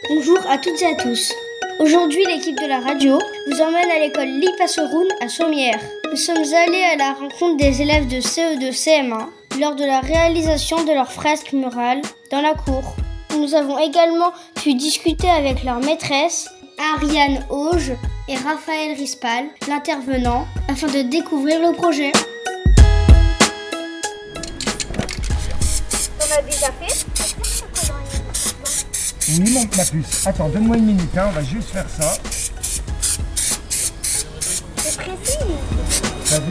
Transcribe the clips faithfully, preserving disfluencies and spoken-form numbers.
Bonjour à toutes et à tous. Aujourd'hui, l'équipe de la radio vous emmène à l'école Lipasoroun à Sommières. Nous sommes allés à la rencontre des élèves de C E deux C M un lors de la réalisation de leur fresque murale dans la cour. Nous avons également pu discuter avec leur maîtresse, Ariane Auge et Raphaël Rispal, l'intervenant, afin de découvrir le projet. On a déjà fait. Oui, mon ma puce. Attends, donne-moi une minute, hein, on va juste faire ça. C'est précis. T'as vu ?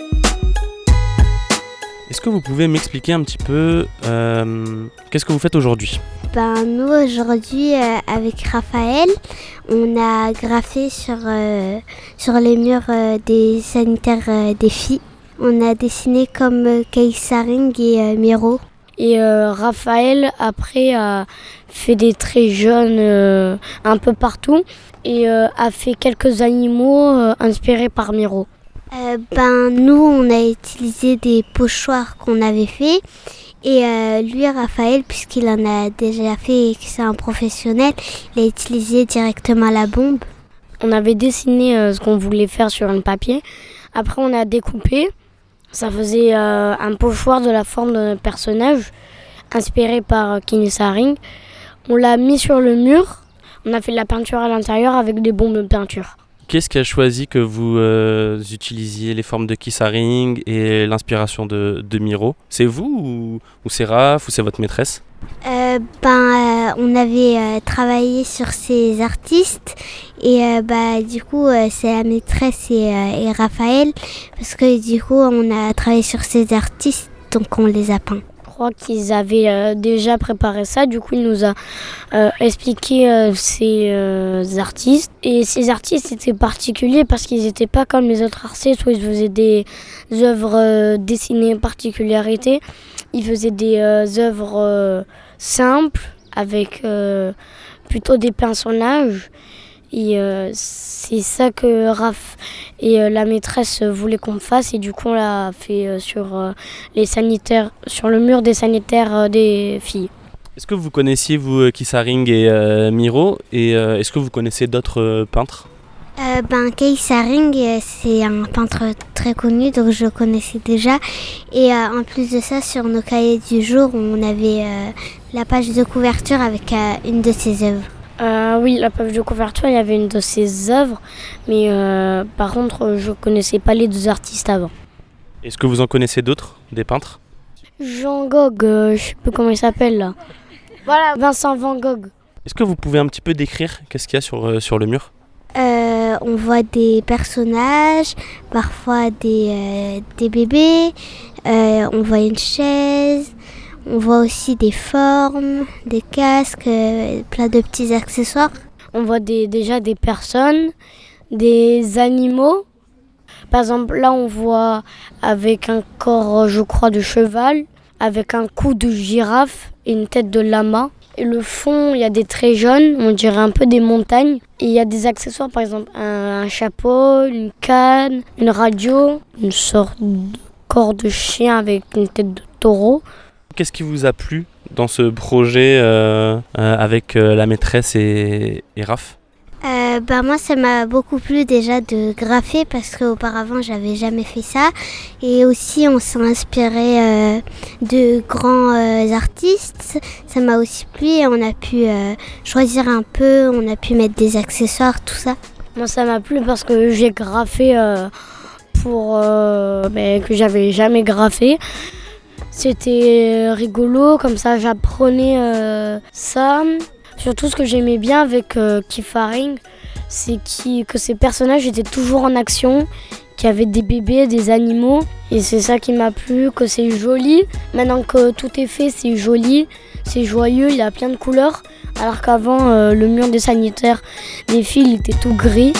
Est-ce que vous pouvez m'expliquer un petit peu euh, qu'est-ce que vous faites aujourd'hui ? Ben, nous, aujourd'hui, euh, avec Raphaël, on a graffé sur, euh, sur les murs euh, des sanitaires euh, des filles. On a dessiné comme euh, Keisaring et euh, Miro. Et euh, Raphaël, après, a fait des traits jaunes euh, un peu partout et euh, a fait quelques animaux euh, inspirés par Miro. Euh, ben, nous, on a utilisé des pochoirs qu'on avait fait. Et euh, lui, Raphaël, puisqu'il en a déjà fait et que c'est un professionnel, il a utilisé directement la bombe. On avait dessiné euh, ce qu'on voulait faire sur un papier. Après, on a découpé. Ça faisait euh, un pochoir de la forme de notre personnage, inspiré par euh, Keisaring. On l'a mis sur le mur. On a fait de la peinture à l'intérieur avec des bombes de peinture. Qu'est-ce qui a choisi que vous euh, utilisiez les formes de Keisaring et l'inspiration de, de Miro ? C'est vous ou, ou c'est Raph ou c'est votre maîtresse ? euh, ben, euh, On avait euh, travaillé sur ces artistes et euh, bah, du coup euh, c'est la maîtresse et, euh, et Raphaël parce que du coup on a travaillé sur ces artistes donc on les a peints. Je crois qu'ils avaient euh, déjà préparé ça, du coup il nous a euh, expliqué euh, ces euh, artistes. Et ces artistes étaient particuliers parce qu'ils n'étaient pas comme les autres artistes où ils faisaient des œuvres euh, dessinées particularités. Ils faisaient des euh, œuvres euh, simples avec euh, plutôt des personnages. Et euh, c'est ça que Raph et euh, la maîtresse voulaient qu'on fasse et du coup on l'a fait euh, sur euh, les sanitaires, sur le mur des sanitaires euh, des filles. Est-ce que vous connaissiez vous Keisaring et euh, Miro et euh, est-ce que vous connaissez d'autres euh, peintres ? Euh, ben, Keisaring, c'est un peintre très connu, donc je le connaissais déjà. Et euh, en plus de ça, sur nos cahiers du jour, on avait euh, la page de couverture avec euh, une de ses œuvres. Euh, oui, la page de couverture, il y avait une de ses œuvres, mais euh, par contre, je connaissais pas les deux artistes avant. Est-ce que vous en connaissez d'autres, des peintres ? Jean Gogh, euh, je sais plus comment il s'appelle là. Voilà, Vincent Van Gogh. Est-ce que vous pouvez un petit peu décrire qu'est-ce qu'il y a sur, euh, sur le mur ? Euh, on voit des personnages, parfois des, euh, des bébés, euh, on voit une chaise, on voit aussi des formes, des casques, euh, plein de petits accessoires. On voit des, déjà des personnes, des animaux. Par exemple, là on voit avec un corps, je crois, de cheval, avec un cou de girafe et une tête de lama. Et le fond, il y a des traits jaunes, on dirait un peu des montagnes. Et il y a des accessoires, par exemple un, un chapeau, une canne, une radio, une sorte de corps de chien avec une tête de taureau. Qu'est-ce qui vous a plu dans ce projet euh, euh, avec euh, la maîtresse et, et Raph ? Euh, bah moi ça m'a beaucoup plu déjà de graffer parce qu'auparavant j'avais jamais fait ça et aussi on s'est inspiré euh, de grands euh, artistes, ça m'a aussi plu et on a pu euh, choisir un peu, on a pu mettre des accessoires, tout ça. Moi ça m'a plu parce que j'ai graffé euh, pour euh, ben, que j'avais jamais graffé. C'était rigolo, comme ça j'apprenais euh, ça. Surtout ce que j'aimais bien avec euh, Keisaring, c'est qui, que ces personnages étaient toujours en action, qu'il y avait des bébés, des animaux. Et c'est ça qui m'a plu, que c'est joli. Maintenant que tout est fait, c'est joli, c'est joyeux, il y a plein de couleurs. Alors qu'avant, euh, le mur des sanitaires des filles il était tout gris.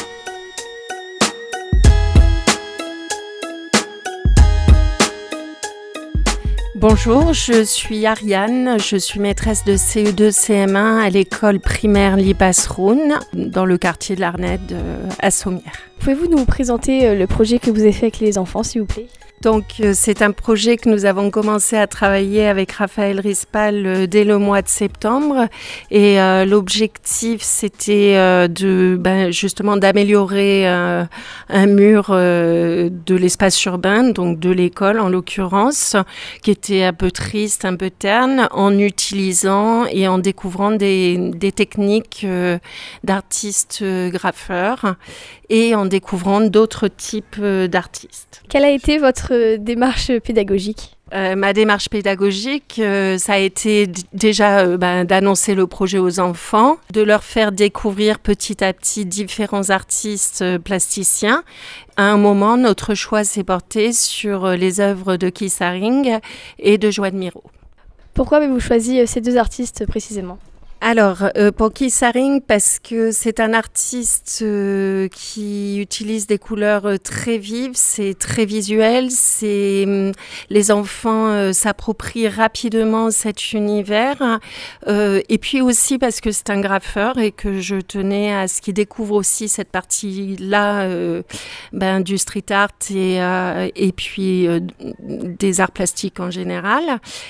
Bonjour, je suis Ariane, je suis maîtresse de C E deux C M un à l'école primaire Lipasoroun dans le quartier de l'Arnède à Sommières. Pouvez-vous nous présenter le projet que vous avez fait avec les enfants, s'il vous plaît ? Donc euh, c'est un projet que nous avons commencé à travailler avec Raphaël Rispal euh, dès le mois de septembre et euh, l'objectif c'était euh, de ben, justement d'améliorer euh, un mur euh, de l'espace urbain, donc de l'école en l'occurrence, qui était un peu triste, un peu terne, en utilisant et en découvrant des, des techniques euh, d'artistes euh, graffeurs et en découvrant d'autres types euh, d'artistes. Quelle a été votre démarche pédagogique ? Euh, ma démarche pédagogique, euh, ça a été d- déjà euh, ben, d'annoncer le projet aux enfants, de leur faire découvrir petit à petit différents artistes euh, plasticiens. À un moment, notre choix s'est porté sur euh, les œuvres de Keith Haring et de Joan Miro. Pourquoi avez-vous choisi euh, ces deux artistes précisément ? Alors, euh, pour Keith Haring, parce que c'est un artiste euh, qui utilise des couleurs euh, très vives, c'est très visuel, c'est, euh, les enfants euh, s'approprient rapidement cet univers, euh, et puis aussi parce que c'est un graffeur et que je tenais à ce qu'il découvre aussi cette partie-là euh, ben, du street art et, euh, et puis euh, des arts plastiques en général.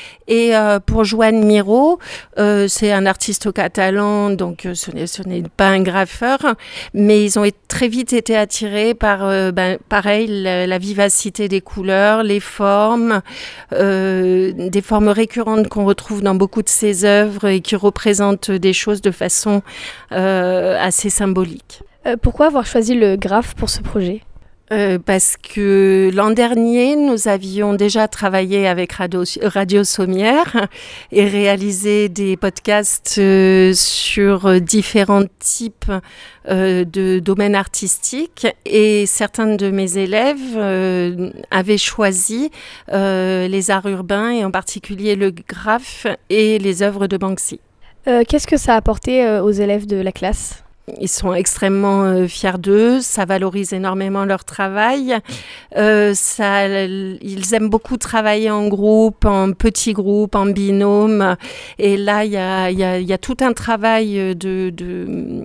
Et euh, pour Joan Miro, euh, c'est un artiste catalan, donc euh, ce, n'est, ce n'est pas un graffeur, mais ils ont été, très vite été attirés par, euh, ben, pareil, la, la vivacité des couleurs, les formes, euh, des formes récurrentes qu'on retrouve dans beaucoup de ses œuvres et qui représentent des choses de façon euh, assez symbolique. Euh, pourquoi avoir choisi le graphe pour ce projet ? Euh, parce que l'an dernier, nous avions déjà travaillé avec Radio, Radio Sommière et réalisé des podcasts euh, sur différents types euh, de domaines artistiques. Et certains de mes élèves euh, avaient choisi euh, les arts urbains et en particulier le graphe et les œuvres de Banksy. Euh, qu'est-ce que ça a apporté euh, aux élèves de la classe ? Ils sont extrêmement euh, fiers d'eux, ça valorise énormément leur travail. Euh, ça, ils aiment beaucoup travailler en groupe, en petits groupes, en binôme. Et là, il y a, y a, y a tout un travail de... de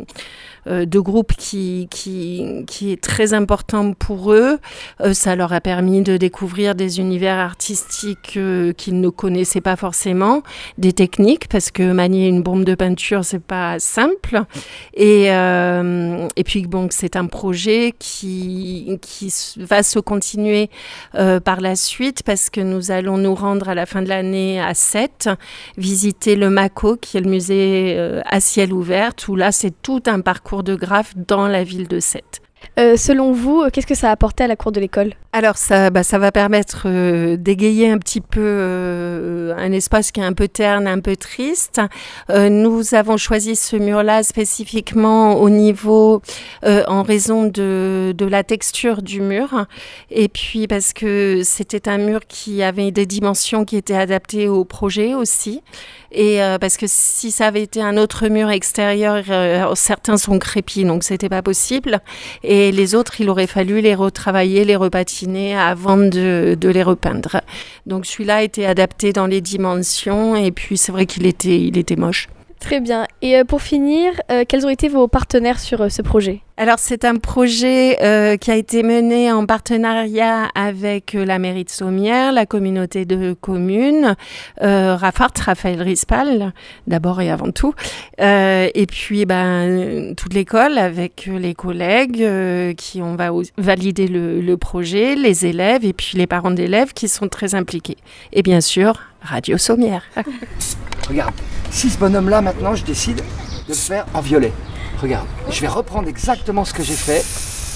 de groupe qui, qui, qui est très important pour eux. Euh, ça leur a permis de découvrir des univers artistiques euh, qu'ils ne connaissaient pas forcément, des techniques, parce que manier une bombe de peinture, c'est pas simple. Et, euh, et puis, bon, c'est un projet qui, qui va se continuer euh, par la suite, parce que nous allons nous rendre à la fin de l'année à Sète, visiter le MACO, qui est le musée euh, à ciel ouvert, où là, c'est tout un parcours de graphe dans la ville de Sète. Euh, selon vous, qu'est-ce que ça a apporté à la cour de l'école ? Alors ça, bah, ça va permettre euh, d'égayer un petit peu euh, un espace qui est un peu terne, un peu triste. Euh, nous avons choisi ce mur-là spécifiquement au niveau, euh, en raison de, de la texture du mur. Et puis parce que c'était un mur qui avait des dimensions qui étaient adaptées au projet aussi. Et euh, parce que si ça avait été un autre mur extérieur, euh, certains sont crépis, donc c'était pas possible. Et les autres, il aurait fallu les retravailler, les repatiner avant de, de les repeindre. Donc celui-là a été adapté dans les dimensions, et puis c'est vrai qu'il était, il était moche. Très bien. Et euh, pour finir, euh, quels ont été vos partenaires sur euh, ce projet ? Alors c'est un projet euh, qui a été mené en partenariat avec euh, la mairie de Sommières, la communauté de communes, euh, Rafart, Raphaël Rispal, d'abord et avant tout, euh, et puis ben, toute l'école avec les collègues euh, qui ont va- validé le, le projet, les élèves et puis les parents d'élèves qui sont très impliqués. Et bien sûr, Radio Sommières. Regarde, si ce bonhomme-là, maintenant, je décide de le faire en violet. Regarde, je vais reprendre exactement ce que j'ai fait.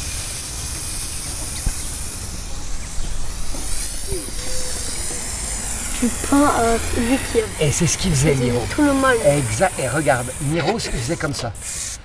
Tu peins euh, lui qui a Et c'est ce qu'il faisait, Miro. tout le mal. Exact. Et regarde, Miro, il faisait comme ça.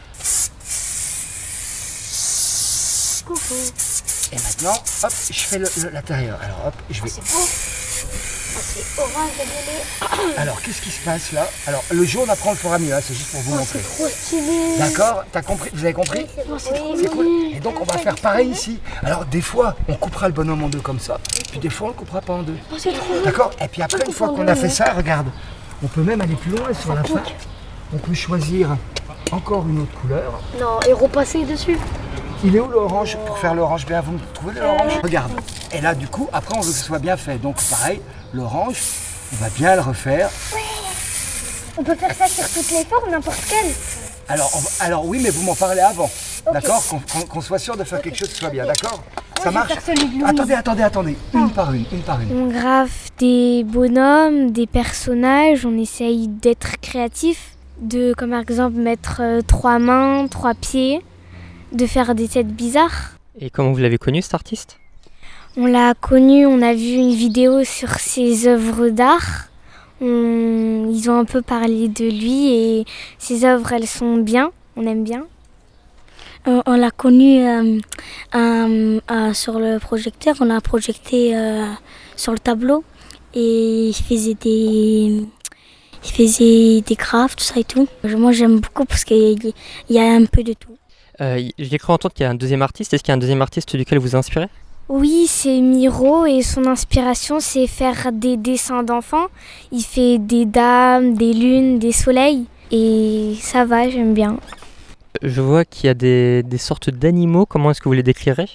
Coucou. Et maintenant, hop, je fais le- le- l'intérieur. Alors hop, je vais... C'est beau. Ah, c'est orange et violet. Alors, qu'est-ce qui se passe là? Alors, le jaune, après, on le fera mieux, hein, c'est juste pour vous Oh, montrer. c'est trop stylé. D'accord? T'as compris? Vous avez compris? Oh, c'est trop C'est cool. joli. Et donc, on va faire pareil ici. Alors, des fois, on coupera le bonhomme en deux comme ça. Puis des fois, on le coupera pas en deux. Oh, c'est trop joli. D'accord? Et puis après, une fois qu'on a fait ça, regarde, on peut même aller plus loin sur la fin. On peut choisir encore une autre couleur. Non, et repasser dessus. Il est où l'orange pour faire l'orange bien? Vous me trouvez l'orange? Regarde. Et là, du coup, après, on veut que ce soit bien fait. Donc, pareil, l'orange, on va bien le refaire. Ouais. On peut faire ça sur toutes les formes, n'importe quelle. Alors, on va- alors oui, mais vous m'en parlez avant. Ok. D'accord? Qu'on qu'on- qu'on soit sûr de faire quelque chose qui soit bien. D'accord? Ça je vais marche? faire celui de Louise. Attendez, attendez, attendez. Une par une, une par une. On grave des bonhommes, des personnages, on essaye d'être créatif, de comme par exemple mettre euh, trois mains, trois pieds, de faire des têtes bizarres. Et comment vous l'avez connu cet artiste? On l'a connu, on a vu une vidéo sur ses œuvres d'art. On- Ils ont un peu parlé de lui et ses œuvres, elles sont bien, on aime bien. Euh, on l'a connu euh, euh, euh, sur le projecteur, on a projecté euh, sur le tableau et il faisait des, il faisait des graphes, tout ça et tout. Moi j'aime beaucoup parce qu'il y a un peu de tout. Euh, y- J'ai cru entendre qu'il y a un deuxième artiste. Est-ce qu'il y a un deuxième artiste duquel vous vous inspirez? Oui, c'est Miro et son inspiration, c'est faire des dessins d'enfants. Il fait des dames, des lunes, des soleils et ça va, j'aime bien. Je vois qu'il y a des, des sortes d'animaux. Comment est-ce que vous les décrirez?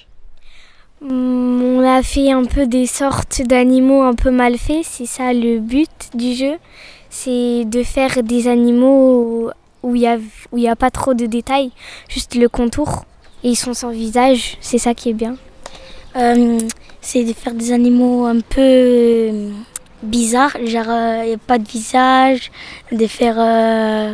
Hum, On a fait un peu des sortes d'animaux un peu mal faits, c'est ça le but du jeu. C'est de faire des animaux où il n'y a, où il y a pas trop de détails, juste le contour. Et ils sont sans visage, c'est ça qui est bien. Euh, c'est de faire des animaux un peu euh, bizarres, genre il n'y a pas de visage, de faire euh,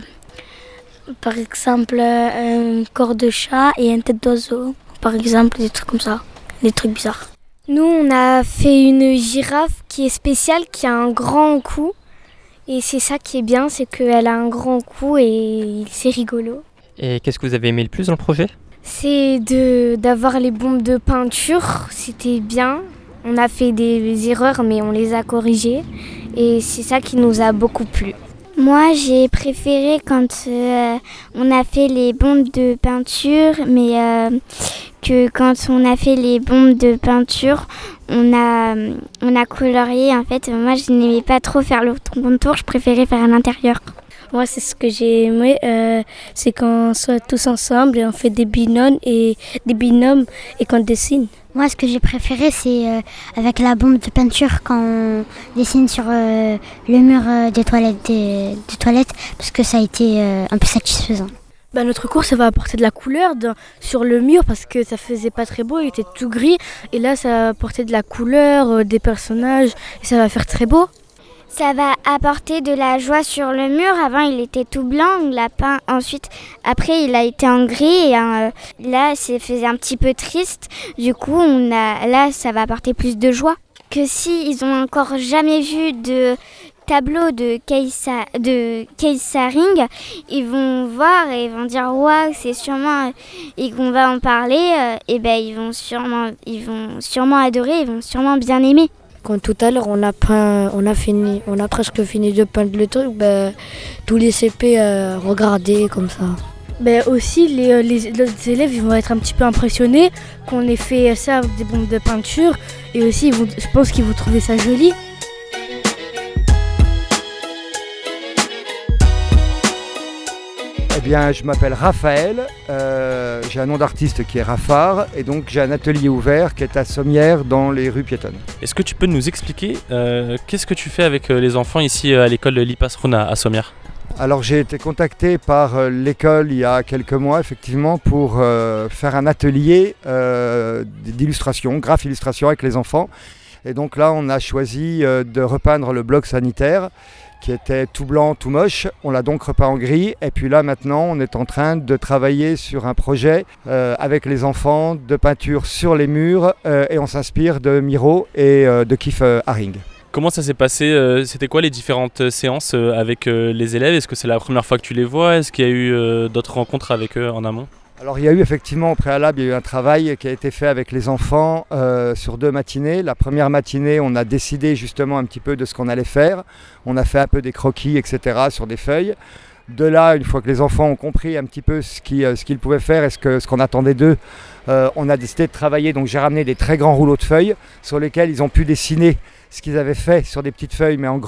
par exemple un corps de chat et une tête d'oiseau, par exemple, des trucs comme ça, des trucs bizarres. Nous, on a fait une girafe qui est spéciale, qui a un grand cou. Et c'est ça qui est bien, c'est qu'elle a un grand cou et c'est rigolo. Et qu'est-ce que vous avez aimé le plus dans le projet? C'est de d'avoir les bombes de peinture, c'était bien. On a fait des erreurs, mais on les a corrigées. Et c'est ça qui nous a beaucoup plu. Moi, j'ai préféré quand euh, on a fait les bombes de peinture, mais euh, que quand on a fait les bombes de peinture, on a, on a colorié. En fait, moi, je n'aimais pas trop faire le contour, je préférais faire à l'intérieur. Moi, c'est ce que j'ai aimé, euh, c'est qu'on soit tous ensemble et on fait des binômes et des binômes et qu'on dessine. Moi, ce que j'ai préféré, c'est euh, avec la bombe de peinture quand on dessine sur euh, le mur euh, des toilettes, des, des toilettes, parce que ça a été euh, un peu satisfaisant. Bah, notre cours, ça va apporter de la couleur de- sur le mur parce que ça faisait pas très beau, il était tout gris. Et là, ça va apporter de la couleur, euh, des personnages, et ça va faire très beau. Ça va apporter de la joie sur le mur. Avant, il était tout blanc, on l'a peint. Ensuite, après, il a été en gris. Et euh, là, ça faisait un petit peu triste. Du coup, on a, là, ça va apporter plus de joie. Que si ils ont encore jamais vu de tableau de Keisa, de Keisaring, ils vont voir et ils vont dire waouh, c'est sûrement, et qu'on va en parler. euh, et ben, ils vont sûrement, ils vont sûrement adorer, ils vont sûrement bien aimer. Quand tout à l'heure on a peint, on a fini, on a presque fini de peindre le truc, ben, tous les C P euh, regardaient comme ça. Mais aussi, les, euh, les, les élèves ils vont être un petit peu impressionnés qu'on ait fait ça avec des bombes de peinture. Et aussi, ils vont, je pense qu'ils vont trouver ça joli. Eh bien, je m'appelle Raphaël, euh, j'ai un nom d'artiste qui est Rafar, et donc j'ai un atelier ouvert qui est à Sommières dans les rues piétonnes. Est-ce que tu peux nous expliquer euh, qu'est-ce que tu fais avec euh, les enfants ici euh, à l'école de Lipasruna à Sommières? Alors j'ai été contacté par euh, l'école il y a quelques mois effectivement pour euh, faire un atelier euh, d'illustration, graphe illustration avec les enfants. Et donc là on a choisi euh, de repeindre le bloc sanitaire qui était tout blanc, tout moche. On l'a donc repeint en gris. Et puis là maintenant on est en train de travailler sur un projet euh, avec les enfants de peinture sur les murs euh, et on s'inspire de Miro et euh, de Keith Haring. Comment ça s'est passé euh, C'était quoi les différentes euh, séances euh, avec euh, les élèves? Est-ce que c'est la première fois que tu les vois? Est-ce qu'il y a eu euh, d'autres rencontres avec eux en amont? Alors il y a eu effectivement au préalable, il y a eu un travail qui a été fait avec les enfants euh, sur deux matinées. La première matinée, on a décidé justement un petit peu de ce qu'on allait faire. On a fait un peu des croquis, et cetera sur des feuilles. De là, une fois que les enfants ont compris un petit peu ce qu'ils, euh, ce qu'ils pouvaient faire et ce, que, ce qu'on attendait d'eux, euh, on a décidé de travailler. Donc j'ai ramené des très grands rouleaux de feuilles sur lesquels ils ont pu dessiner ce qu'ils avaient fait sur des petites feuilles mais en grand.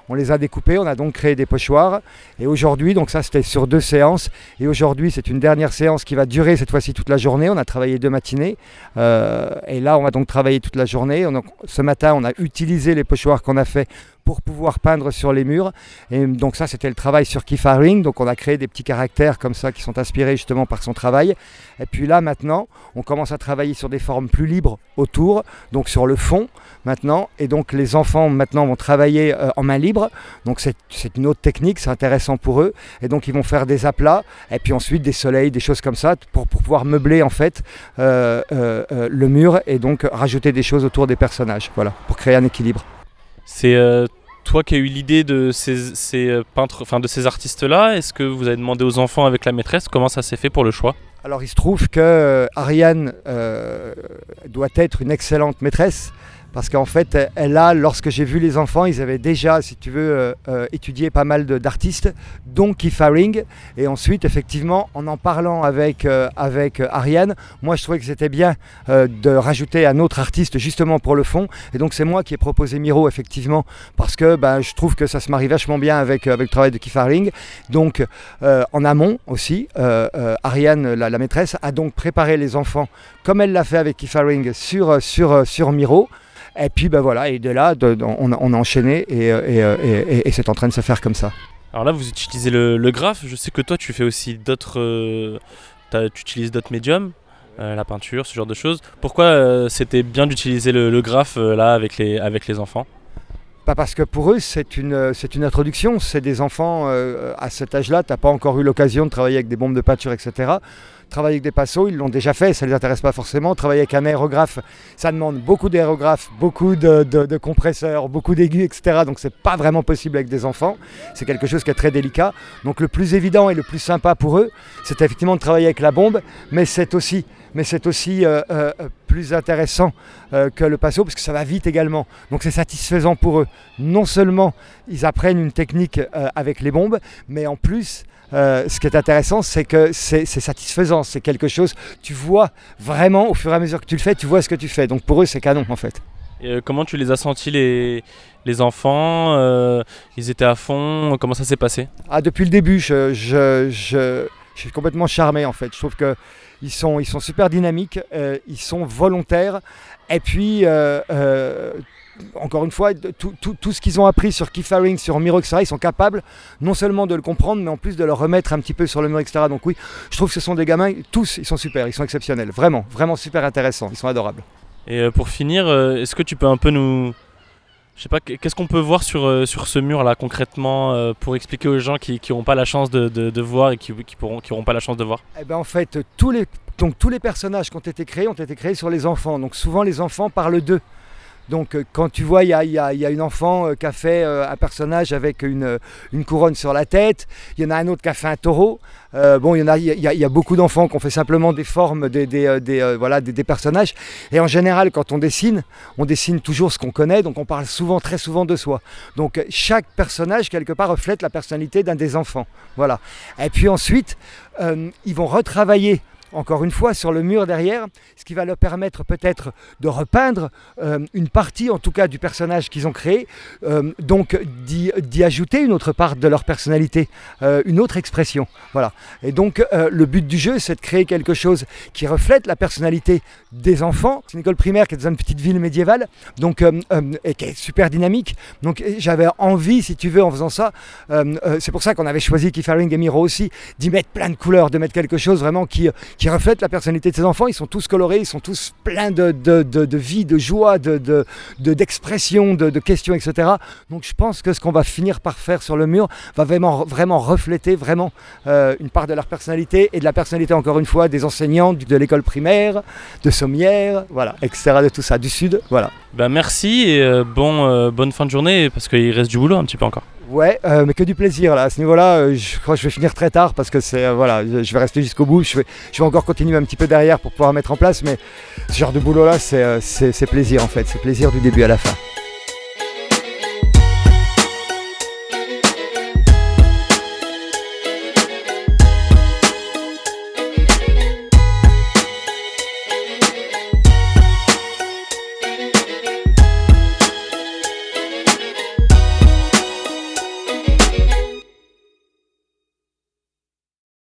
On les a découpés, on a donc créé des pochoirs. Et aujourd'hui, donc ça c'était sur deux séances. Et aujourd'hui, c'est une dernière séance qui va durer cette fois-ci toute la journée. On a travaillé deux matinées. Euh, et là, on va donc travailler toute la journée. On a, ce matin, on a utilisé les pochoirs qu'on a fait pour pouvoir peindre sur les murs. Et donc ça, c'était le travail sur Keith Haring. Donc on a créé des petits caractères comme ça qui sont inspirés justement par son travail. Et puis là, maintenant, on commence à travailler sur des formes plus libres autour, donc sur le fond maintenant. Et donc les enfants maintenant vont travailler euh, en main libre. Donc c'est, c'est une autre technique, c'est intéressant pour eux. Et donc ils vont faire des aplats et puis ensuite des soleils, des choses comme ça pour, pour pouvoir meubler en fait euh, euh, euh, le mur et donc rajouter des choses autour des personnages. Voilà, pour créer un équilibre. C'est euh, toi qui as eu l'idée de ces, ces peintres, enfin de ces artistes-là. Est-ce que vous avez demandé aux enfants avec la maîtresse comment ça s'est fait pour le choix ? Alors il se trouve que euh, Ariane euh, doit être une excellente maîtresse. Parce qu'en fait, elle a, lorsque j'ai vu les enfants, ils avaient déjà, si tu veux, euh, euh, étudié pas mal de, d'artistes, dont Keith Haring. Et ensuite, effectivement, en en parlant avec, euh, avec Ariane, moi je trouvais que c'était bien euh, de rajouter un autre artiste justement pour le fond. Et donc c'est moi qui ai proposé Miro, effectivement, parce que ben, je trouve que ça se marie vachement bien avec, avec le travail de Keith Haring. Donc euh, en amont aussi, euh, euh, Ariane, la, la maîtresse, a donc préparé les enfants, comme elle l'a fait avec Keith Haring, sur, sur, sur Miro. Et puis ben voilà, et de là, de, de, on, a, on a enchaîné et, et, et, et, et c'est en train de se faire comme ça. Alors là, vous utilisez le, le graphe. Je sais que toi, tu fais aussi d'autres, euh, tu utilises d'autres médiums, euh, la peinture, ce genre de choses. Pourquoi euh, c'était bien d'utiliser le, le graphe euh, là avec les, avec les enfants ? Pas parce que pour eux, c'est une, c'est une introduction. C'est des enfants euh, à cet âge-là. Tu n'as pas encore eu l'occasion de travailler avec des bombes de peinture, et cetera. Travailler avec des pinceaux, ils l'ont déjà fait, ça ne les intéresse pas forcément. Travailler avec un aérographe, ça demande beaucoup d'aérographes, beaucoup de, de, de compresseurs, beaucoup d'aigus, et cetera. Donc c'est pas vraiment possible avec des enfants. C'est quelque chose qui est très délicat. Donc le plus évident et le plus sympa pour eux, c'est effectivement de travailler avec la bombe, mais c'est aussi, mais c'est aussi euh, euh, plus intéressant euh, que le pinceau parce que ça va vite également. Donc c'est satisfaisant pour eux. Non seulement ils apprennent une technique euh, avec les bombes, mais en plus, Euh, ce qui est intéressant, c'est que c'est, c'est satisfaisant, c'est quelque chose, tu vois vraiment, au fur et à mesure que tu le fais, tu vois ce que tu fais. Donc pour eux, c'est canon en fait. Et euh, comment tu les as sentis les, les enfants euh, ils étaient à fond, comment ça s'est passé ? Ah, depuis le début, je, je, je, je suis complètement charmé en fait. Je trouve qu'ils sont, ils sont super dynamiques, euh, ils sont volontaires. Et puis, euh, euh, encore une fois, tout, tout, tout ce qu'ils ont appris sur Keith Haring, sur Miro, et cetera, ils sont capables non seulement de le comprendre, mais en plus de le remettre un petit peu sur le mur, et cetera. Donc oui, je trouve que ce sont des gamins, tous, ils sont super, ils sont exceptionnels, vraiment, vraiment super intéressants, ils sont adorables. Et euh, pour finir, euh, est-ce que tu peux un peu nous... Je sais pas, qu'est-ce qu'on peut voir sur, euh, sur ce mur-là concrètement euh, pour expliquer aux gens qui n'auront pas la chance de, de, de voir et qui n'auront qui pourront, qui auront pas la chance de voir ? Eh ben en fait, tous les, donc, tous les personnages qui ont été créés ont été créés sur les enfants. Donc souvent les enfants parlent d'eux. Donc quand tu vois, il y a, y, a, y a une enfant qui a fait un personnage avec une, une couronne sur la tête, il y en a un autre qui a fait un taureau. Euh, bon, il y en a, il y a, y a beaucoup d'enfants qui ont fait simplement des formes, des, des, des, euh, voilà, des, des personnages. Et en général, quand on dessine, on dessine toujours ce qu'on connaît, donc on parle souvent, très souvent de soi. Donc chaque personnage, quelque part, reflète la personnalité d'un des enfants. Voilà. Et puis ensuite, euh, ils vont retravailler encore une fois sur le mur derrière, ce qui va leur permettre peut-être de repeindre euh, une partie en tout cas du personnage qu'ils ont créé, euh, donc d'y, d'y ajouter une autre part de leur personnalité, euh, une autre expression. Voilà. Et donc euh, le but du jeu, c'est de créer quelque chose qui reflète la personnalité des enfants. C'est une école primaire qui est dans une petite ville médiévale, donc, euh, euh, et qui est super dynamique. Donc j'avais envie, si tu veux, en faisant ça, euh, euh, c'est pour ça qu'on avait choisi Keith Haring et Miro aussi, d'y mettre plein de couleurs, de mettre quelque chose vraiment qui, qui reflète la personnalité de ces enfants. Ils sont tous colorés, ils sont tous pleins de, de, de, de vie, de joie, de, de, de, d'expression, de, de questions, et cetera. Donc je pense que ce qu'on va finir par faire sur le mur va vraiment, vraiment refléter vraiment euh, une part de leur personnalité et de la personnalité, encore une fois, des enseignants de l'école primaire, de Sommières, voilà, et cetera, de tout ça, du Sud, voilà. Ben merci et euh, bon, euh, bonne fin de journée parce qu'il reste du boulot un petit peu encore. Ouais, euh, mais que du plaisir là. À ce niveau-là, euh, je crois que je vais finir très tard parce que c'est euh, voilà, je, je vais rester jusqu'au bout. Je vais, je vais encore continuer un petit peu derrière pour pouvoir mettre en place, mais ce genre de boulot là, c'est, euh, c'est, c'est plaisir en fait, c'est plaisir du début à la fin.